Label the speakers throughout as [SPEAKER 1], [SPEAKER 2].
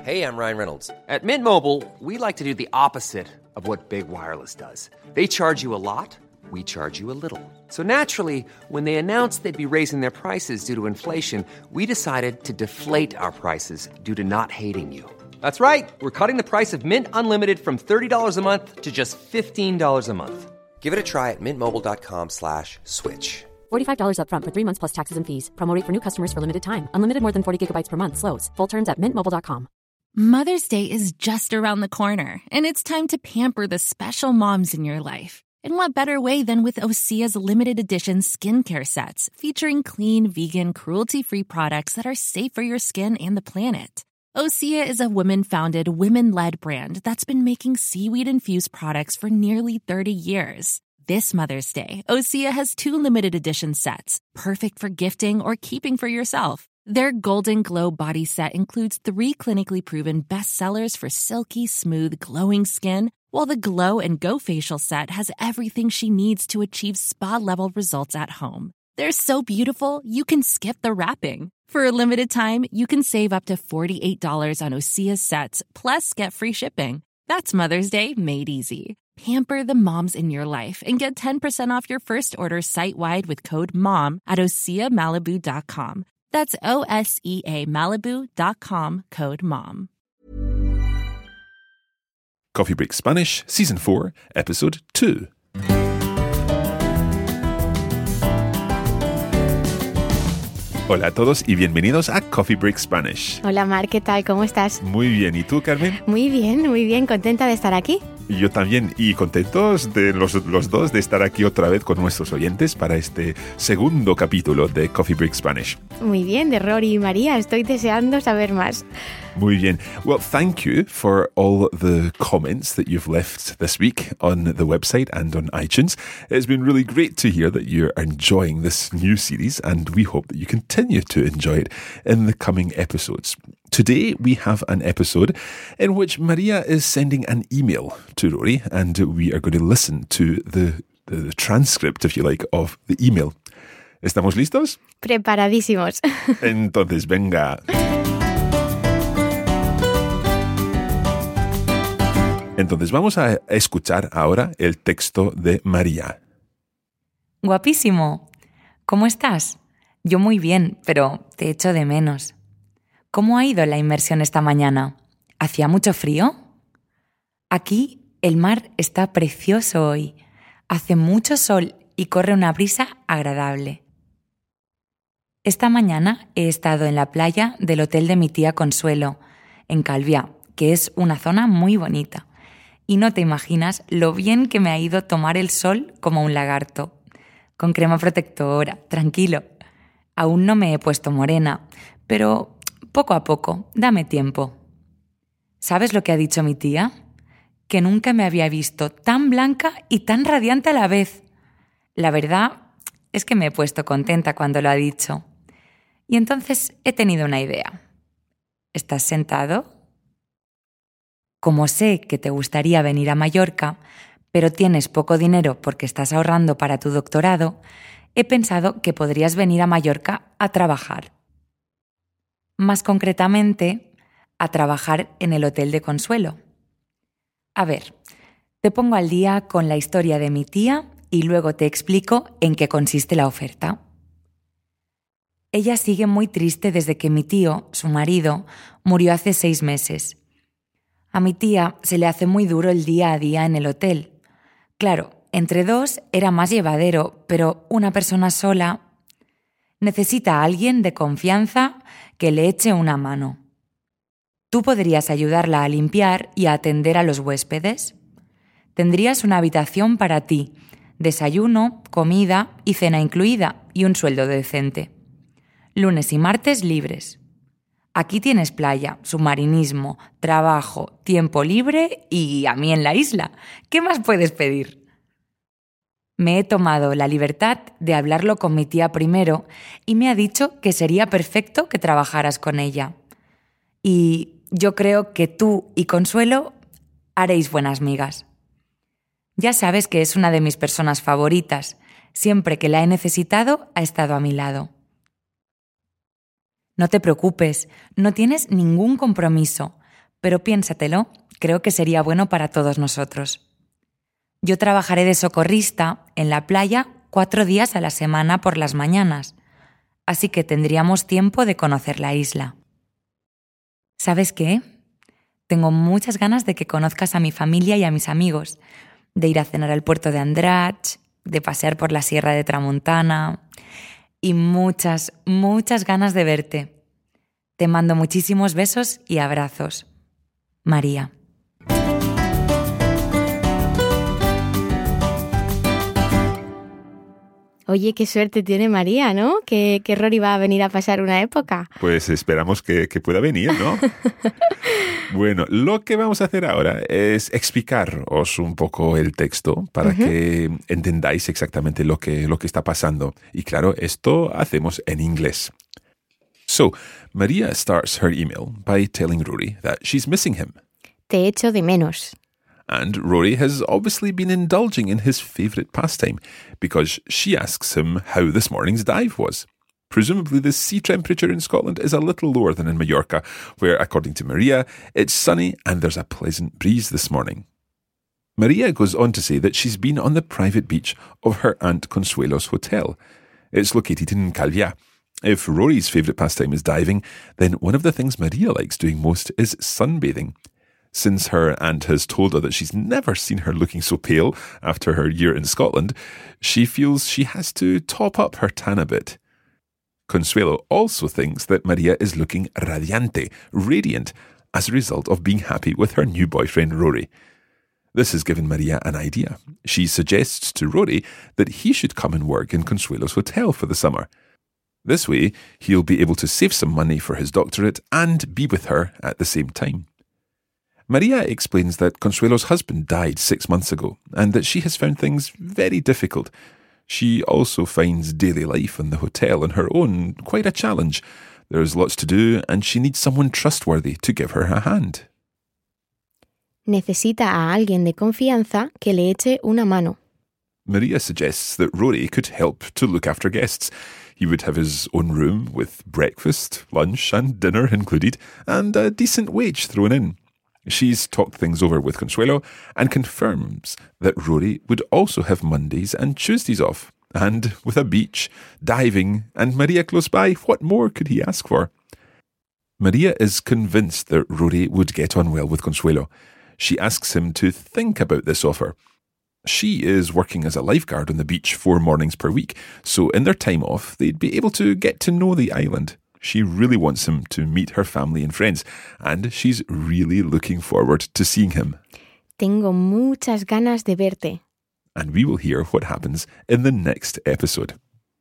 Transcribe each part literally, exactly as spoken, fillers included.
[SPEAKER 1] Hey, I'm Ryan Reynolds. At Mint Mobile, we like to do the opposite of what Big Wireless does. They charge you a lot, we charge you a little. So naturally, when they announced they'd be raising their prices due to inflation, we decided to deflate our prices due to not hating you. That's right. We're cutting the price of Mint Unlimited from thirty dollars a month to just fifteen dollars a month. Give it a try at mintmobile.com slash switch.
[SPEAKER 2] forty-five dollars up front for three months plus taxes and fees. Promo rate for new customers for limited time. Unlimited more than forty gigabytes per month. Slows full terms at mint mobile dot com.
[SPEAKER 3] Mother's Day is just around the corner, and it's time to pamper the special moms in your life. And what better way than with Osea's limited edition skincare sets, featuring clean, vegan, cruelty-free products that are safe for your skin and the planet. Osea is a women-founded, women-led brand that's been making seaweed-infused products for nearly thirty years. This Mother's Day, Osea has two limited edition sets, perfect for gifting or keeping for yourself. Their Golden Glow body set includes three clinically proven bestsellers for silky, smooth, glowing skin, while the Glow and Go facial set has everything she needs to achieve spa-level results at home. They're so beautiful, you can skip the wrapping. For a limited time, you can save up to forty-eight dollars on Osea sets, plus get free shipping. That's Mother's Day made easy. Pamper the moms in your life and get ten percent off your first order site-wide with code MOM at osea malibu dot com. That's O S E A Malibu dot com, code MOM.
[SPEAKER 4] Coffee Break Spanish, Season four, Episode two. Hola a todos y bienvenidos a Coffee Break Spanish.
[SPEAKER 5] Hola Mar, ¿qué tal? ¿Cómo estás?
[SPEAKER 4] Muy bien, ¿y tú, Carmen?
[SPEAKER 5] Muy bien, muy bien, contenta de estar aquí.
[SPEAKER 4] Yo también, y contentos de los, los dos de estar aquí otra vez con nuestros oyentes para este segundo capítulo de Coffee Break Spanish.
[SPEAKER 5] Muy bien, de Rory y María, estoy deseando saber más.
[SPEAKER 4] Muy bien. Well, thank you for all the comments that you've left this week on the website and on iTunes. It's been really great to hear that you're enjoying this new series, and we hope that you continue to enjoy it in the coming episodes. Today, we have an episode in which Maria is sending an email to Rory, and we are going to listen to the, the transcript, if you like, of the email. ¿Estamos listos?
[SPEAKER 5] Preparadísimos.
[SPEAKER 4] Entonces, venga. Entonces, vamos a escuchar ahora el texto de María.
[SPEAKER 6] Guapísimo. ¿Cómo estás? Yo muy bien, pero te echo de menos. ¿Cómo ha ido la inmersión esta mañana? ¿Hacía mucho frío? Aquí el mar está precioso hoy. Hace mucho sol y corre una brisa agradable. Esta mañana he estado en la playa del hotel de mi tía Consuelo, en Calviá, que es una zona muy bonita. Y no te imaginas lo bien que me ha ido tomar el sol como un lagarto. Con crema protectora, tranquilo. Aún no me he puesto morena, pero poco a poco, dame tiempo. ¿Sabes lo que ha dicho mi tía? Que nunca me había visto tan blanca y tan radiante a la vez. La verdad es que me he puesto contenta cuando lo ha dicho. Y entonces he tenido una idea. ¿Estás sentado? Como sé que te gustaría venir a Mallorca, pero tienes poco dinero porque estás ahorrando para tu doctorado, he pensado que podrías venir a Mallorca a trabajar. Más concretamente, a trabajar en el Hotel de Consuelo. A ver, te pongo al día con la historia de mi tía y luego te explico en qué consiste la oferta. Ella sigue muy triste desde que mi tío, su marido, murió hace seis meses. A mi tía se le hace muy duro el día a día en el hotel. Claro, entre dos era más llevadero, pero una persona sola necesita a alguien de confianza que le eche una mano. ¿Tú podrías ayudarla a limpiar y a atender a los huéspedes? Tendrías una habitación para ti, desayuno, comida y cena incluida y un sueldo decente. Lunes y martes libres. Aquí tienes playa, submarinismo, trabajo, tiempo libre y a mí en la isla. ¿Qué más puedes pedir? Me he tomado la libertad de hablarlo con mi tía primero y me ha dicho que sería perfecto que trabajaras con ella. Y yo creo que tú y Consuelo haréis buenas migas. Ya sabes que es una de mis personas favoritas. Siempre que la he necesitado, ha estado a mi lado. No te preocupes, no tienes ningún compromiso. pero piénsatelo, creo que sería bueno para todos nosotros. Yo trabajaré de socorrista en la playa cuatro días a la semana por las mañanas, así que tendríamos tiempo de conocer la isla. ¿Sabes qué? Tengo muchas ganas de que conozcas a mi familia y a mis amigos, de ir a cenar al puerto de Andratx, de pasear por la Sierra de Tramuntana y muchas, muchas ganas de verte. Te mando muchísimos besos y abrazos. María.
[SPEAKER 5] Oye, qué suerte tiene María, ¿no? Que, que Rory va a venir a pasar una época.
[SPEAKER 4] Pues esperamos que, que pueda venir, ¿no? Bueno, lo que vamos a hacer ahora es explicaros un poco el texto para uh-huh. que entendáis exactamente lo que, lo que está pasando. Y claro, esto hacemos en inglés. So, Maria starts her email by telling Rory that she's missing him.
[SPEAKER 5] Te echo de menos.
[SPEAKER 4] And Rory has obviously been indulging in his favourite pastime because she asks him how this morning's dive was. Presumably the sea temperature in Scotland is a little lower than in Mallorca, where, according to Maria, it's sunny and there's a pleasant breeze this morning. Maria goes on to say that she's been on the private beach of her Aunt Consuelo's hotel. It's located in Calvià. If Rory's favourite pastime is diving, then one of the things Maria likes doing most is sunbathing. Since her aunt has told her that she's never seen her looking so pale after her year in Scotland, she feels she has to top up her tan a bit. Consuelo also thinks that Maria is looking radiante, radiant, as a result of being happy with her new boyfriend Rory. This has given Maria an idea. She suggests to Rory that he should come and work in Consuelo's hotel for the summer. This way, he'll be able to save some money for his doctorate and be with her at the same time. Maria explains that Consuelo's husband died six months ago and that she has found things very difficult. She also finds daily life in the hotel on her own quite a challenge. There's lots to do and she needs someone trustworthy to give her a hand.
[SPEAKER 5] Necesita a alguien de confianza que le eche una mano.
[SPEAKER 4] Maria suggests that Rory could help to look after guests. He would have his own room with breakfast, lunch and dinner included and a decent wage thrown in. She's talked things over with Consuelo and confirms that Rory would also have Mondays and Tuesdays off. And with a beach, diving and Maria close by, what more could he ask for? Maria is convinced that Rory would get on well with Consuelo. She asks him to think about this offer. She is working as a lifeguard on the beach four mornings per week, so in their time off, they'd be able to get to know the island. She really wants him to meet her family and friends, and she's really looking forward to seeing him.
[SPEAKER 5] Tengo muchas ganas de verte.
[SPEAKER 4] And we will hear what happens in the next episode.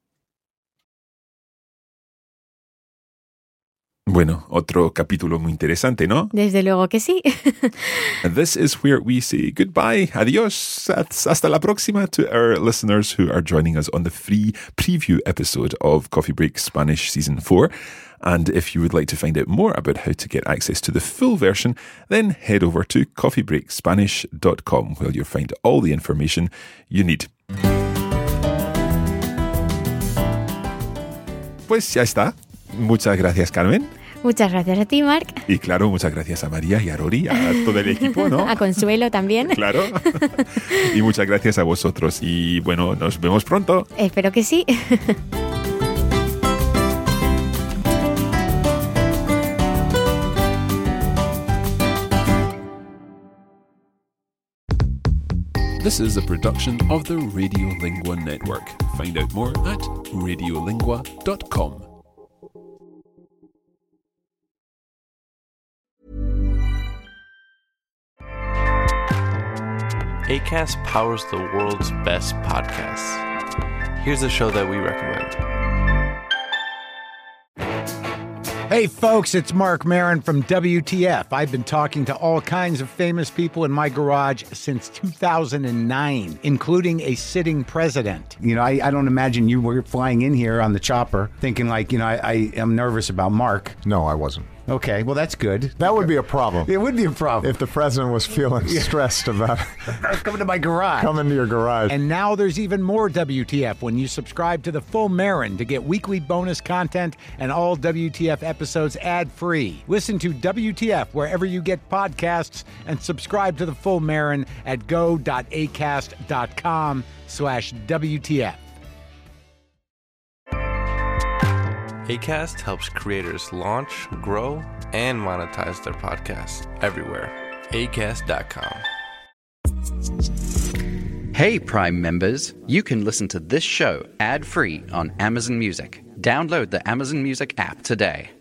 [SPEAKER 4] Bueno, otro capítulo muy interesante, ¿no?
[SPEAKER 5] Desde luego que sí.
[SPEAKER 4] And this is where we say goodbye, adios, hasta la próxima to our listeners who are joining us on the free preview episode of Coffee Break Spanish Season four. And if you would like to find out more about how to get access to the full version, then head over to coffee break spanish dot com where you'll find all the information you need. Pues ya está. Muchas gracias, Carmen.
[SPEAKER 5] Muchas gracias a ti, Marc.
[SPEAKER 4] Y claro, muchas gracias a María y a Rory, a todo el equipo, ¿no?
[SPEAKER 5] A Consuelo también.
[SPEAKER 4] Claro. Y muchas gracias a vosotros. Y bueno, nos vemos pronto.
[SPEAKER 5] Espero que sí.
[SPEAKER 4] This is a production of the Radiolingua Network. Find out more at radiolingua dot com.
[SPEAKER 7] Acast powers the world's best podcasts. Here's a show that we recommend.
[SPEAKER 8] Hey folks, it's Mark Maron from W T F. I've been talking to all kinds of famous people in my garage since two thousand nine, including a sitting president. You know, I, I don't imagine you were flying in here on the chopper thinking like, you know, I, I am nervous about Mark.
[SPEAKER 9] No, I wasn't.
[SPEAKER 8] Okay, well, that's good.
[SPEAKER 9] That would be a problem.
[SPEAKER 8] It would be a problem.
[SPEAKER 9] If the president was feeling stressed about
[SPEAKER 8] coming to my garage.
[SPEAKER 9] Coming to your garage.
[SPEAKER 8] And now there's even more W T F when you subscribe to the Full Marin to get weekly bonus content and all W T F episodes ad-free. Listen to W T F wherever you get podcasts and subscribe to the Full Marin at go.acast.com slash WTF.
[SPEAKER 7] Acast helps creators launch, grow, and monetize their podcasts everywhere. acast dot com.
[SPEAKER 10] Hey, Prime members, you can listen to this show ad-free on Amazon Music. Download the Amazon Music app today.